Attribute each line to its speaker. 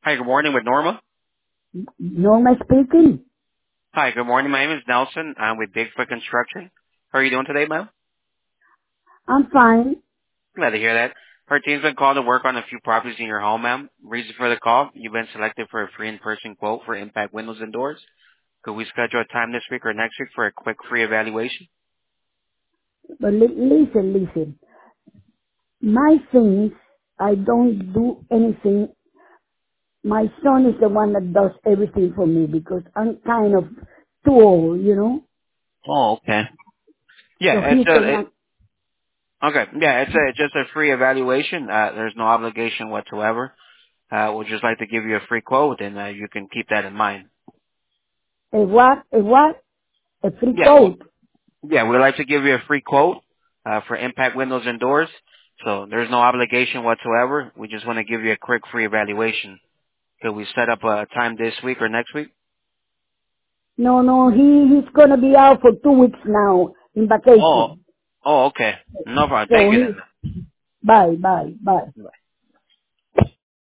Speaker 1: Hi, good morning with Norma.
Speaker 2: Norma speaking.
Speaker 1: Hi, good morning. My name is Nelson. I'm with Bigfoot Construction. How are you doing today, ma'am?
Speaker 2: I'm fine.
Speaker 1: Glad to hear that. Our team's been called to work on a few properties in your home, ma'am. Reason for the call, you've been selected for a free in-person quote for impact windows and doors. Could we schedule a time this week or next week for a quick free evaluation?
Speaker 2: But listen. My things, I don't do anything. My son is the one that does everything for me because I'm kind of too old, you know.
Speaker 1: Oh, okay.
Speaker 2: So
Speaker 1: Yeah,
Speaker 2: he's the one.
Speaker 1: okay. Yeah, it's just a free evaluation. There's no obligation whatsoever. We'd just like to give you a free quote and you can keep that in mind.
Speaker 2: A what? A what? A free
Speaker 1: Yeah,
Speaker 2: coat.
Speaker 1: Yeah, we'd like to give you a free quote for impact windows and doors. So there's no obligation whatsoever. We just want to give you a quick free evaluation. Could we set up a time this week or next week?
Speaker 2: No, he's gonna be out for 2 weeks now in
Speaker 1: Oh,
Speaker 2: vacation.
Speaker 1: oh, okay. No problem. Thank
Speaker 2: So
Speaker 1: you
Speaker 2: he,
Speaker 1: then.
Speaker 2: bye.
Speaker 1: Bye.